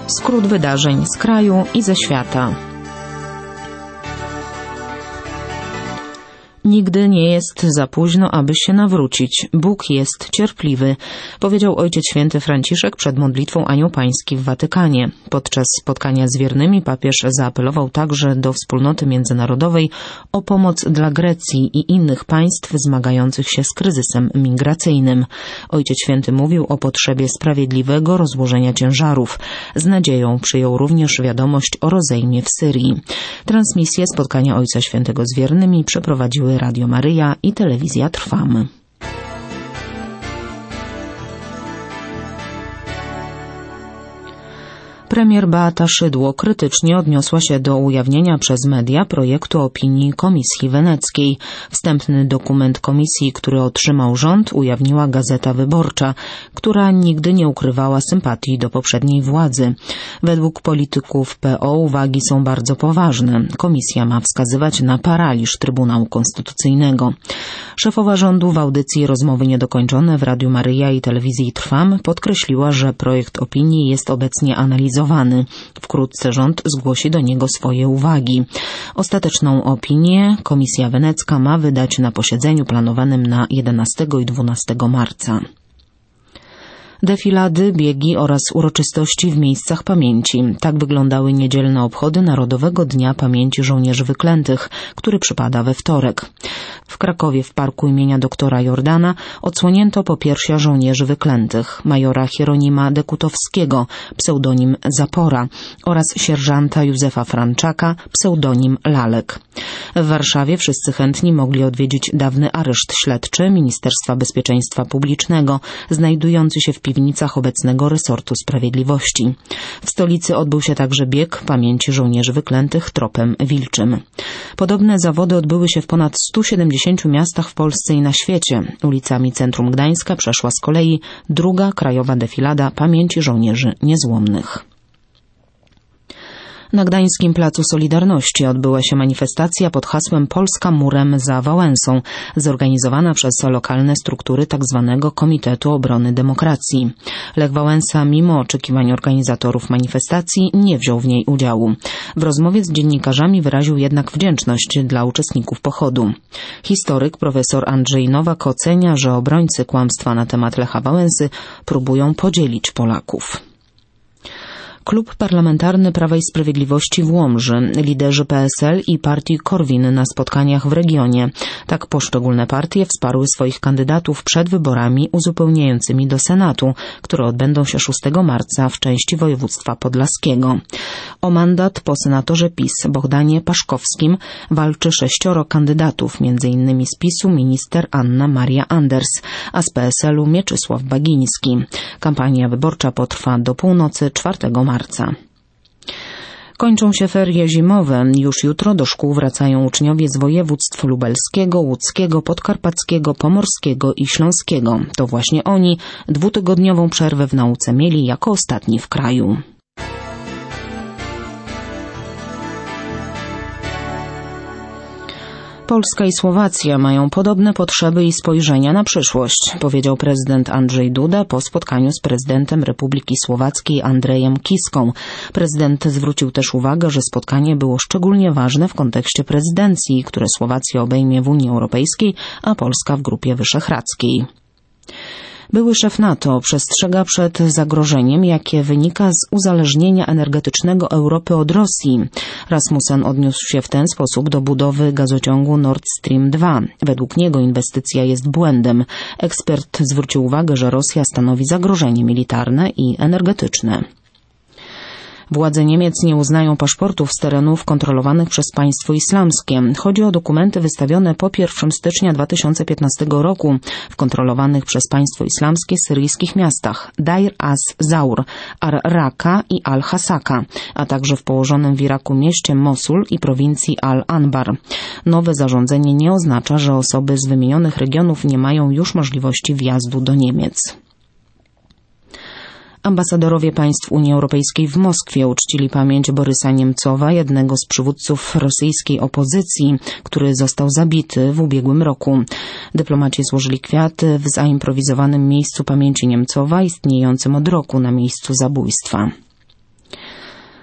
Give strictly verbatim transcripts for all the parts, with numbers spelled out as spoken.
Skrót wydarzeń z kraju i ze świata. Nigdy nie jest za późno, aby się nawrócić. Bóg jest cierpliwy, powiedział Ojciec Święty Franciszek przed modlitwą Anioł Pański w Watykanie. Podczas spotkania z wiernymi papież zaapelował także do wspólnoty międzynarodowej o pomoc dla Grecji i innych państw zmagających się z kryzysem migracyjnym. Ojciec Święty mówił o potrzebie sprawiedliwego rozłożenia ciężarów. Z nadzieją przyjął również wiadomość o rozejmie w Syrii. Transmisję spotkania Ojca Świętego z wiernymi przeprowadziły Radio Maryja i Telewizja Trwam. Premier Beata Szydło krytycznie odniosła się do ujawnienia przez media projektu opinii Komisji Weneckiej. Wstępny dokument komisji, który otrzymał rząd, ujawniła Gazeta Wyborcza, która nigdy nie ukrywała sympatii do poprzedniej władzy. Według polityków P O uwagi są bardzo poważne. Komisja ma wskazywać na paraliż Trybunału Konstytucyjnego. Szefowa rządu w audycji Rozmowy Niedokończone w Radiu Maryja i Telewizji Trwam podkreśliła, że projekt opinii jest obecnie analizowany. Wkrótce rząd zgłosi do niego swoje uwagi. Ostateczną opinię Komisja Wenecka ma wydać na posiedzeniu planowanym na jedenastego i dwunastego marca. Defilady, biegi oraz uroczystości w miejscach pamięci. Tak wyglądały niedzielne obchody Narodowego Dnia Pamięci Żołnierzy Wyklętych, który przypada we wtorek. W Krakowie w parku imienia doktora Jordana odsłonięto popiersia żołnierzy wyklętych, majora Hieronima Dekutowskiego, pseudonim Zapora, oraz sierżanta Józefa Franczaka, pseudonim Lalek. W Warszawie wszyscy chętni mogli odwiedzić dawny areszt śledczy Ministerstwa Bezpieczeństwa Publicznego, znajdujący się w piwnicach obecnego resortu sprawiedliwości. W stolicy odbył się także bieg pamięci żołnierzy wyklętych tropem wilczym. Podobne zawody odbyły się w ponad stu siedemdziesięciu miastach w Polsce i na świecie. Ulicami centrum Gdańska przeszła z kolei druga krajowa defilada pamięci żołnierzy niezłomnych. Na Gdańskim Placu Solidarności odbyła się manifestacja pod hasłem Polska murem za Wałęsą, zorganizowana przez lokalne struktury tzw. Komitetu Obrony Demokracji. Lech Wałęsa, mimo oczekiwań organizatorów manifestacji, nie wziął w niej udziału. W rozmowie z dziennikarzami wyraził jednak wdzięczność dla uczestników pochodu. Historyk profesor Andrzej Nowak ocenia, że obrońcy kłamstwa na temat Lecha Wałęsy próbują podzielić Polaków. Klub Parlamentarny Prawa i Sprawiedliwości w Łomży, liderzy P S L i partii Korwin na spotkaniach w regionie. Tak poszczególne partie wsparły swoich kandydatów przed wyborami uzupełniającymi do Senatu, które odbędą się szóstego marca w części województwa podlaskiego. O mandat po senatorze PiS Bogdanie Paszkowskim walczy sześcioro kandydatów, między innymi z PiSu minister Anna Maria Anders, a z P S L u Mieczysław Bagiński. Kampania wyborcza potrwa do północy czwartego marca. Kończą się ferie zimowe. Już jutro do szkół wracają uczniowie z województw lubelskiego, łódzkiego, podkarpackiego, pomorskiego i śląskiego. To właśnie oni dwutygodniową przerwę w nauce mieli jako ostatni w kraju. Polska i Słowacja mają podobne potrzeby i spojrzenia na przyszłość, powiedział prezydent Andrzej Duda po spotkaniu z prezydentem Republiki Słowackiej Andrejem Kiską. Prezydent zwrócił też uwagę, że spotkanie było szczególnie ważne w kontekście prezydencji, które Słowacja obejmie w Unii Europejskiej, a Polska w Grupie Wyszehradzkiej. Były szef NATO przestrzega przed zagrożeniem, jakie wynika z uzależnienia energetycznego Europy od Rosji. Rasmussen odniósł się w ten sposób do budowy gazociągu Nord Stream dwa. Według niego inwestycja jest błędem. Ekspert zwrócił uwagę, że Rosja stanowi zagrożenie militarne i energetyczne. Władze Niemiec nie uznają paszportów z terenów kontrolowanych przez państwo islamskie. Chodzi o dokumenty wystawione po pierwszego stycznia dwa tysiące piętnastego roku w kontrolowanych przez państwo islamskie syryjskich miastach Deir az-Zawr, Ar-Raka i Al-Hasaka, a także w położonym w Iraku mieście Mosul i prowincji Al-Anbar. Nowe zarządzenie nie oznacza, że osoby z wymienionych regionów nie mają już możliwości wjazdu do Niemiec. Ambasadorowie państw Unii Europejskiej w Moskwie uczcili pamięć Borysa Niemcowa, jednego z przywódców rosyjskiej opozycji, który został zabity w ubiegłym roku. Dyplomaci złożyli kwiaty w zaimprowizowanym miejscu pamięci Niemcowa, istniejącym od roku na miejscu zabójstwa.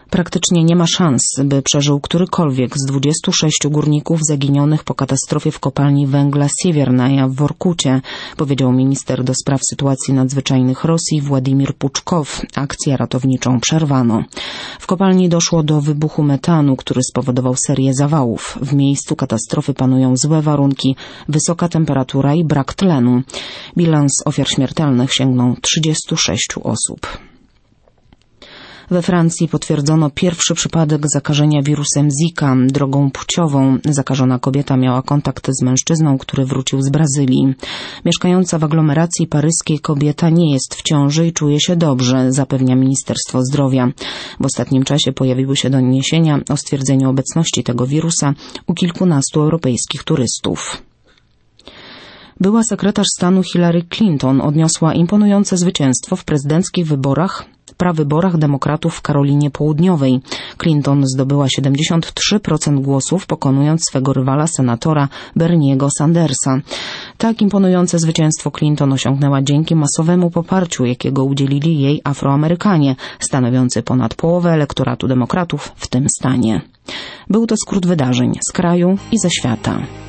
Praktycznie nie ma szans, by przeżył którykolwiek z dwudziestu sześciu górników zaginionych po katastrofie w kopalni węgla Siewiernaja w Workucie, powiedział minister do spraw sytuacji nadzwyczajnych Rosji Władimir Puczkow. Akcję ratowniczą przerwano. W kopalni doszło do wybuchu metanu, który spowodował serię zawałów. W miejscu katastrofy panują złe warunki, wysoka temperatura i brak tlenu. Bilans ofiar śmiertelnych sięgnął trzydziestu sześciu osób. We Francji potwierdzono pierwszy przypadek zakażenia wirusem Zika drogą płciową. Zakażona kobieta miała kontakt z mężczyzną, który wrócił z Brazylii. Mieszkająca w aglomeracji paryskiej kobieta nie jest w ciąży i czuje się dobrze, zapewnia Ministerstwo Zdrowia. W ostatnim czasie pojawiły się doniesienia o stwierdzeniu obecności tego wirusa u kilkunastu europejskich turystów. Była sekretarz stanu Hillary Clinton odniosła imponujące zwycięstwo w prezydenckich wyborach prawyborach demokratów w Karolinie Południowej. Clinton zdobyła siedemdziesiąt trzy procent głosów, pokonując swego rywala senatora Berniego Sandersa. Tak imponujące zwycięstwo Clinton osiągnęła dzięki masowemu poparciu, jakiego udzielili jej Afroamerykanie, stanowiący ponad połowę elektoratu demokratów w tym stanie. Był to skrót wydarzeń z kraju i ze świata.